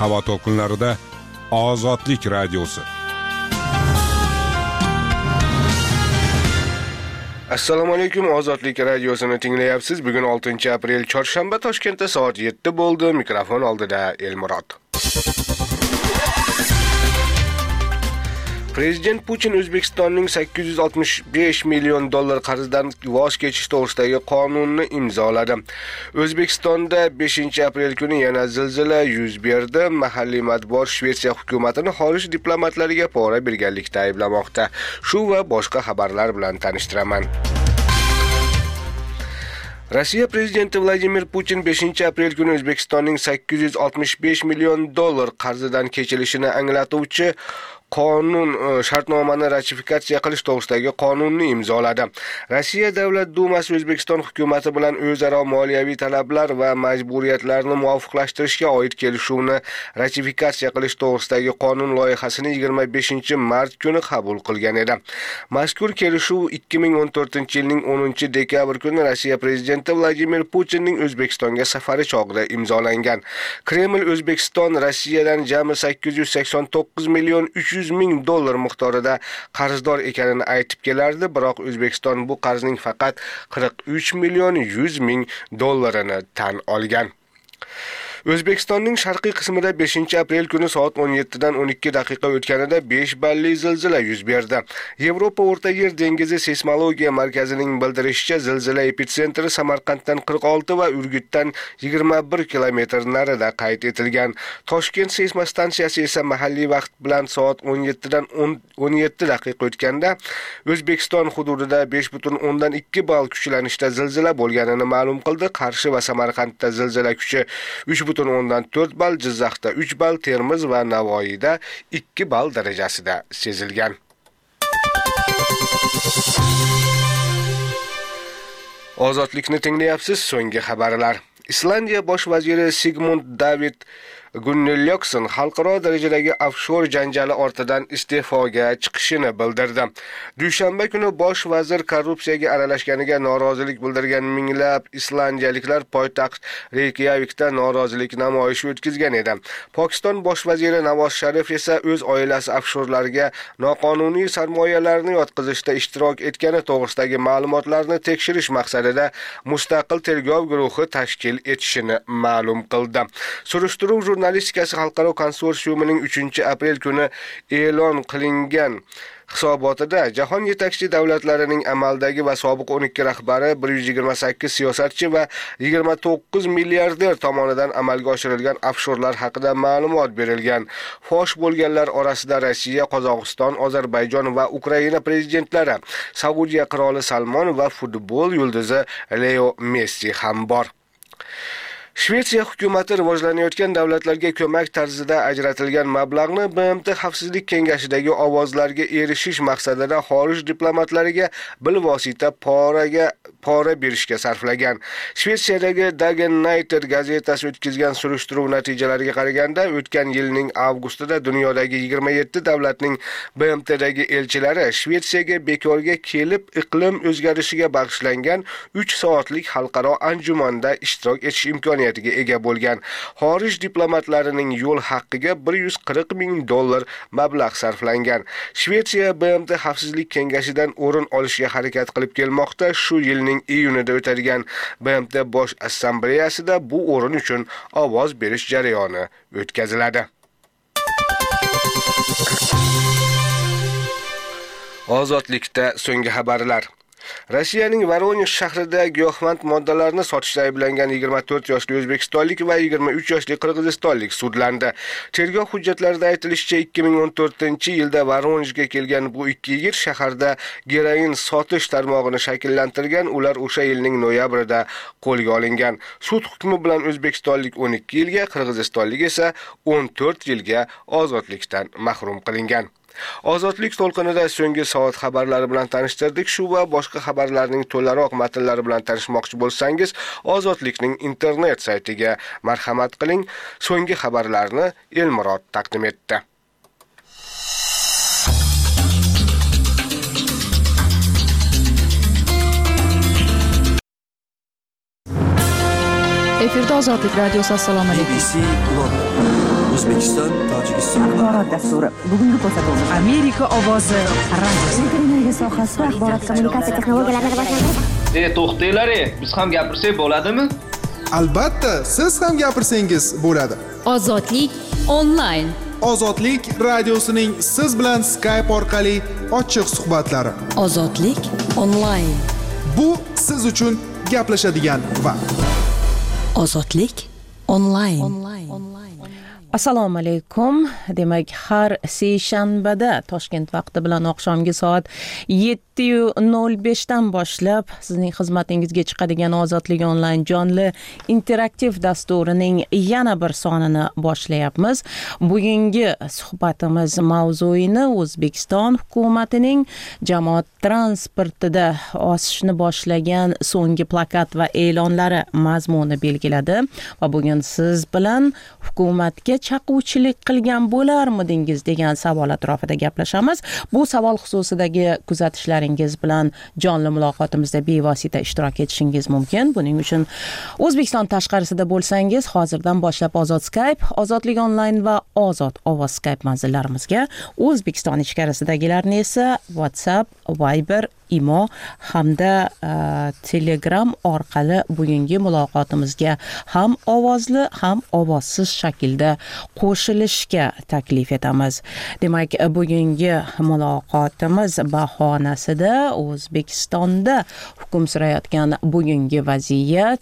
havo to'lqinlarida Ozodlik radiosi. Assalomu alaykum, Ozodlik radiosini tinglayapsiz. Bugun 6-aprel chorshanba, Toshkentda soat 7 bo'ldi. Mikrofon oldida Elmurod. Prezident Putin O'zbekistonning $865 million qarzidan voz kechish to'g'risidagi qonunni imzoladi. O'zbekistonda 5-aprel kuni yana zilzila yuz berdi. Mahalliy matbuot Shvetsiya hukumatini xorij diplomatlariga pora berganlikda ayblamoqda. Shu va boshqa xabarlar bilan tanishtiraman. Rossiya prezidenti Vladimir Putin 5-aprel kuni O'zbekistonning $865 million qarzidan kechilishini anglatuvchi qonun shartnomani ratifikatsiya qilish to'g'risidagi qonunni imzoladi. Rossiya Davlat Dumasi O'zbekiston hukumati bilan o'zaro moliyaviy talablar va majburiyatlarni muvofiqlashtirishga oid kelishuvni ratifikatsiya qilish to'g'risidagi qonun loyihasini 25-mart kuni qabul qilgan edi. Mazkur kelishuv 2014-yilning 10-dekabr kuni Rossiya prezidenti Vladimir Putinning O'zbekistonga safari chog'ida imzolangan. Kreml O'zbekiston Rossiyadan jami $889 million $300 ming miqdorida qarzdor ekanini aytib kelardi, biroq O'zbekiston bu qarzning faqat $43 million $100 ming tan olgan. O'zbekistonning sharqiy qismida 5-aprel kuni soat 17 dan 12 daqiqa o'tganida 5 balli zilzila yuz berdi. Yevropa O'rta Yer dengizi seysmologiya markazining bildirishicha, zilzila epitsentri Samarqanddan 46 va Urgutdan 21 kilometr narida qayd etilgan. Toshkent seysmostansiyasi esa mahalliy vaqt bilan soat 17 dan 17 daqiqa o'tganda O'zbekiston hududida 5.2 ball kuchlanishda zilzila bo'lganini ma'lum qildi. Qarshi va Samarqandda zilzila kuchi 3.4 ball, Jizzaxda 3 ball, Termiz va Navoiyda 2 ball darajasida sezilgan. Ozodlikni tinglayapsiz. So'nggi xabarlar. Islandiya bosh vaziri Sigmund David Gunnlaugsson xalqaro darajadagi offshor janjali ortidan iste'foga chiqishini bildirdi. Dushanba kuni bosh vazir korrupsiyaga aralashganiga norozilik bildirgan minglab islandiyaliklar poytaxt Reykjavikda norozilik namoyishi o'tkazgan edi. Pokiston bosh vaziri Navoz Sharif esa o'z oilasi offshorlarga noqonuniy sarmoyalarni yotqizishda ishtirok etgani to'g'risidagi ma'lumotlarni tekshirish maqsadida mustaqil tergov guruhi tashkil etishini ma'lum qildi. Surishtiruv jurnalistikasi xalqaro konsorsiumining 3-aprel kuni e'lon qilingan hisobotida jahon yetakchi davlatlarining amaldagi va sobiq 12 rahbari, 128 siyosatchi va 29 milliarder tomonidan amalga oshirilgan offshorlar haqida ma'lumot berilgan. Fosh bo'lganlar orasida Rossiya, Qozog'iston, Ozarbayjon va Ukraina prezidentlari, Saudiya qiroli Salmon va futbol yulduzi Leo Messi ham bor. Shvetsiya hukumati rivojlanayotgan davlatlarga ko'mak tarzida ajratilgan mablag'ni BMT Xavfsizlik kengashidagi ovozlarga erishish maqsadida xorij diplomatlariga bilvosita pora berishga sarflagan. Shvetsiyadagi Dagen Nyheter gazetasi o'tkazgan surishtiruv natijalariga qaraganda, o'tgan yilning avgustida dunyodagi 27 davlatning BMTdagi elchilari Shvetsiyaga bekorga kelib iqlim o'zgarishiga bag'ishlangan 3 soatlik xalqaro anjumanda ishtirok etish imkoniyatiga ega bo'lgan. Xorij diplomatlarining yo'l haqqiga $140 ming mablag' sarflangan. Shvetsiya BMT Xavfsizlik kengashidan o'rin olishga harakat qilib kelmoqda. Shu yilning iyunida o'tadigan BMT bosh assambleyasida bu o'rin uchun ovoz berish jarayoni o'tkaziladi. Ozodlikda so'nggi xabarlar. Rossiyaning Voronezh shahrida giyohvand moddalarni sotishda ayblangan 24 yoshli o'zbekistonlik va 23 yoshli qirg'izistonlik sudlandi. Tergov hujjatlarida aytilishicha, 2014-yilda Voronezhga kelgan bu ikki yigit shaharda geroin sotish tarmog'ini shakllantirgan. Ular o'sha yilning noyabrida qo'lga olingan. Sud hukmi bilan o'zbekistonlik 12 yilga, qirg'izistonlik esa 14 yilga ozodlikdan mahrum qilingan. Ozodlik to'lqinida so'nggi soat xabarlari bilan tanishtirdik. Shu va boshqa xabarlarning to'laroq matnlari bilan tanishmoqchi bo'lsangiz, Ozodlikning internet saytiga marhamat qiling. So'nggi xabarlarni Elmurod taqdim etdi. Efirda Ozodlik radiosi. Assalomu alaykum. O'zbekiston, Tojikiston axborot dasturi. Bugungi ko'rsatuvimiz Amerika ovozi radiosi. televideniya sohasida axborot kommunikatsiya texnologiyalarini rivojlantirish. To'xtanglar, biz ham gapirsak bo'ladimi? Albatta, siz ham gapirsangiz bo'ladi. Ozodlik onlayn. Ozodlik radiosining siz bilan Skype orqali ochiq suhbatlari. Ozodlik onlayn. Bu siz uchun gaplashadigan vaqt. Ozodlik onlayn. Assalomu alaykum. Demak, har seshanbada Toshkent vaqti bilan oqshomgi soat 7:05 dan boshlab sizning xizmatingizga chiqadigan Ozodlik onlayn jonli interaktiv dasturining yana bir sonini boshlayapmiz. Bugungi suhbatimiz mavzuini O'zbekiston hukumatining jamoat transportida osishni boshlagan so'nggi plakat va e'lonlari mazmuni belgiladi va bugun siz bilan hukumatga chaquvchilik qilgan bo'larmidingiz degan savol atrofida gaplashamiz. Bu savol xususidagi kuzatishlaringiz bilan jonli muloqotimizda bevosita ishtirok etishingiz mumkin. Buning uchun O'zbekiston tashqarisida bo'lsangiz, hozirdan boshlab Ozod Skype, Ozodlik onlayn va Ozod ovoz Skype manzillarimizga, O'zbekiston ichkarisidagilarni esa WhatsApp, Viber, Imo hamda Telegram orqali bugungi muloqotimizga ham ovozli ham ovozsiz shaklda qo'shilishga taklif etamiz. Demak, bugungi muloqotimiz bahonasida O'zbekistonda hukm surayotgan bugungi vaziyat,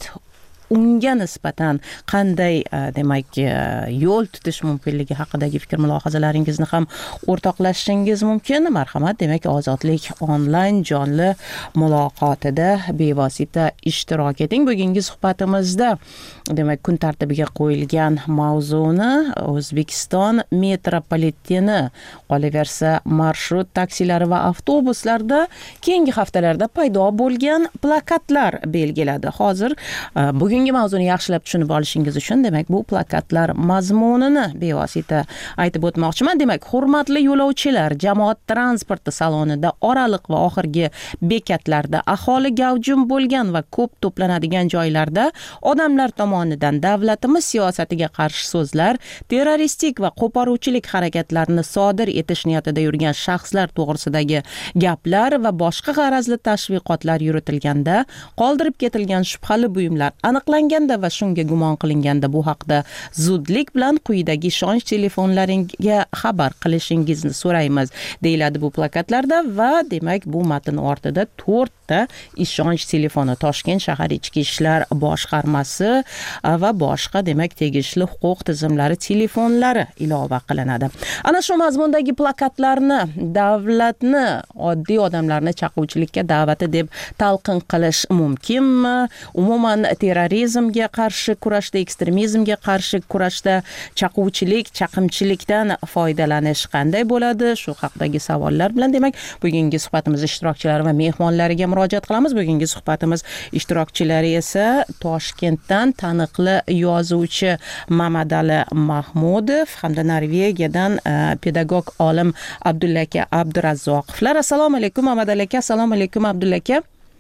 unga nisbatan qanday demak yo'l tutish mumkinligi haqidagi fikr mulohazalaringizni ham o'rtoqlashishingiz mumkin. Marhamat, demak Ozodlik onlayn jonli muloqotida bevosita ishtirok eting. Bugungi suhbatimizda demak kun tartibiga qo'yilgan mavzuni O'zbekiston metropoliteni, qolaversa marshrut taksilari va avtobuslarda keyingi haftalarda paydo bo'lgan plakatlar belgiladi. Hozir bugungi mavzuni yaxshilab tushunib olishingiz uchun demak bu plakatlar mazmunini bevosita aytib o'tmoqchiman. Demak, hurmatli yo'lovchilar, jamoat transporti salonida, oraliq va oxirgi bekatlarda, aholi gavjum bo'lgan va ko'p to'planadigan joylarda odamlar tomonidan davlatimiz siyosatiga qarshi so'zlar, terroristik va qo'poruvchilik harakatlarini sodir etish niyatida yurgan shaxslar to'g'risidagi gaplar va boshqa g'arazli tashviqotlar yuritilganda, qoldirib ketilgan shubhali buyumlar aniqlanganda va shunga gumon qilinganda bu haqda zudlik bilan quyidagi ishonch telefonlaringga xabar qilishingizni so'raymiz deyiladi bu plakatlarda va demak bu matn ortida 4 ta ishonch telefoni, Toshkent shahar ichki ishlar boshqarmasi va boshqa demak tegishli huquq tizimlari telefonlari ilova qilinadi. Ana shu mazmundagi plakatlarni davlatni oddiy odamlarni chaquvchilikka da'vati deb talqin qilish mumkinmi? Umuman terrorizmga qarshi kurashda, ekstremizmga qarshi kurashda chaquvchilik, chaqimchilikdan foydalanish qanday bo'ladi? Shu haqidagi savollar bilan demak bugungi suhbatimiz ishtirokchilari va mehmonlariga murojaat qilamiz. Bugungi suhbatimiz ishtirokchilari esa Toshkentdan taniqli yozuvchi Mamadali Mahmudov hamda Norvegiyadan pedagog olim Abdulla aka Abdurazzoqovlar. Assalomu alaykum Mamadali aka, assalomu alaykum Abdulla aka.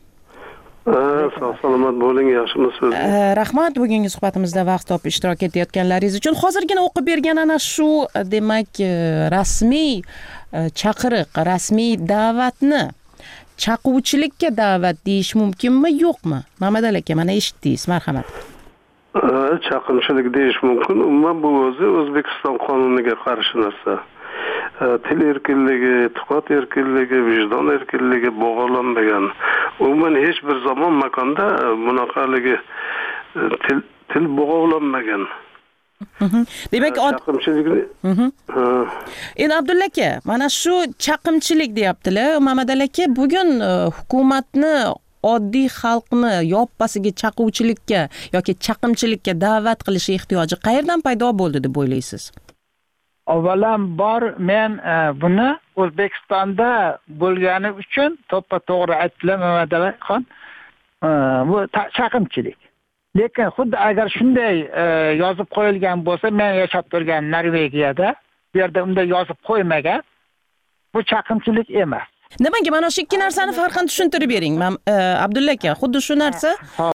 Salomat bo'ling, yaxshimisiz? Rahmat, bugungi suhbatimizda vaqt topib ishtirok etayotganlaringiz uchun. Hozirgina o'qib bergan ana shu demak rasmiy chaqiriq, rasmiy da'vatni chaquvchilikka da'vat deyish mumkinmi, yo'qmi? Mamadali aka, mana eshitdingiz, marhamat. Chaqimchilik deyish mumkin. Umuman bu o'zi O'zbekiston qonuniga qarshi narsa. Til erkinligi, e'tiqod erkinligi, vijdon erkinligi bog'lanmagan. Umuman hech bir zamon makonda bunaqaligi til bog'lanmagan. Demak, chaqimchilikni endi Abdulla aka, mana shu chaqimchilik deyaptilar. Mamadali aka, bugun hukumatni oddiy xalqni yoppasiga chaquvchilikka yoki chaqimchilikka da'vat qilish ehtiyoji qayerdan paydo bo'ldi deb o'ylaysiz? Avvalambor men buni O'zbekistonda bo'lgani uchun to'ppa-to'g'ri aytdilar Mamadali xon. Bu chaqimchilik. Lekin xuddi agar shunday yozib qo'yilgan bo'lsa, men yashab turgan Norvegiyada bu yerda unday yozib qo'ymagan. Bu chaqimchilik emas. Nimaga mana shu ikki narsani farqini tushuntirib bering, Abdulla aka. Xuddi shu narsa